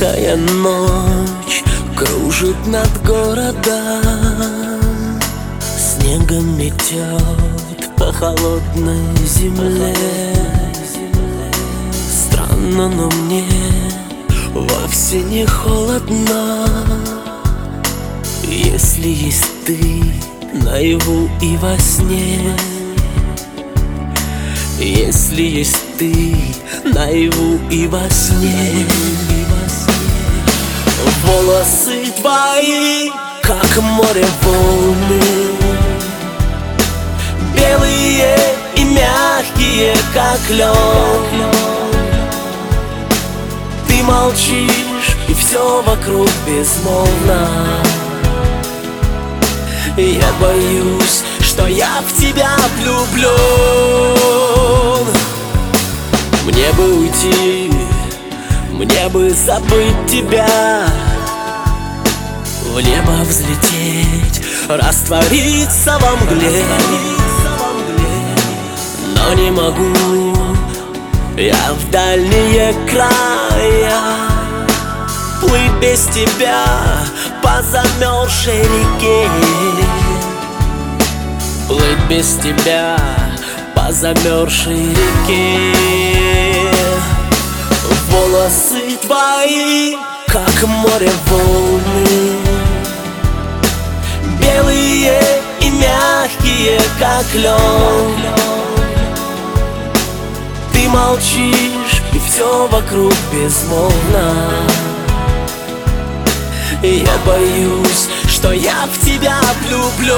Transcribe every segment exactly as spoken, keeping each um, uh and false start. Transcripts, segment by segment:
Тихая ночь кружит над городом, снегом метет по холодной земле. Странно, но мне вовсе не холодно, если есть ты наяву и во сне. Если есть ты наяву и во сне. Волосы твои, как море волны, белые и мягкие, как лед. Ты молчишь, и все вокруг безмолвно. Я боюсь, что я в тебя влюблен. Мне бы уйти, мне бы забыть тебя, в небо взлететь, раствориться во мгле. Но не могу я в дальние края плыть без тебя по замерзшей реке. Плыть без тебя по замерзшей реке. Волосы твои, как море волны, белые и мягкие, как лед. Ты молчишь, и все вокруг безмолвно. Я боюсь, что я в тебя влюблен.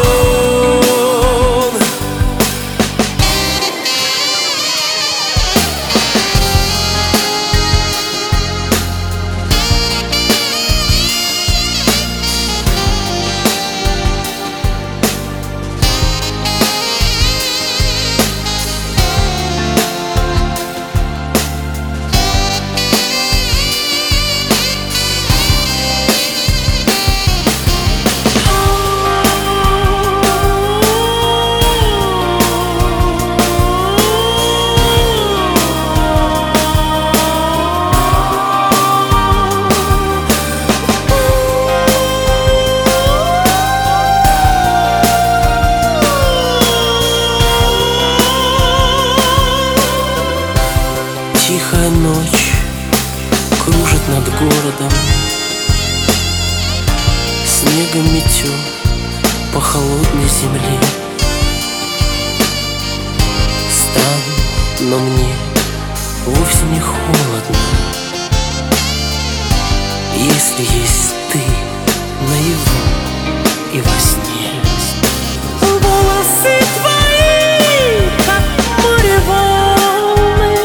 Тихая ночь кружит над городом, снегом метет по холодной земле. Странно, но мне вовсе не холодно, если есть ты наяву и во сне. Волосы твои, как море волны,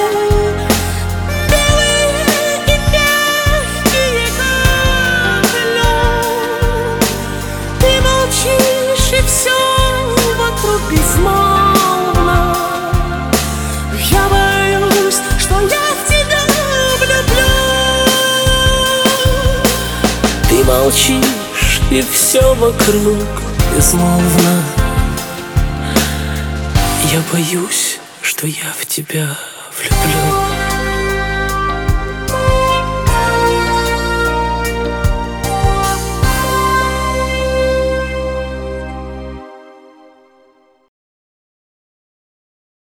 белые и мягкие, как лед. Ты молчишь, и все вокруг безмолвно. Я боюсь, что я в тебя влюблен. Ты молчишь, и все вокруг безмолвно. Я боюсь, что я в тебя влюблен.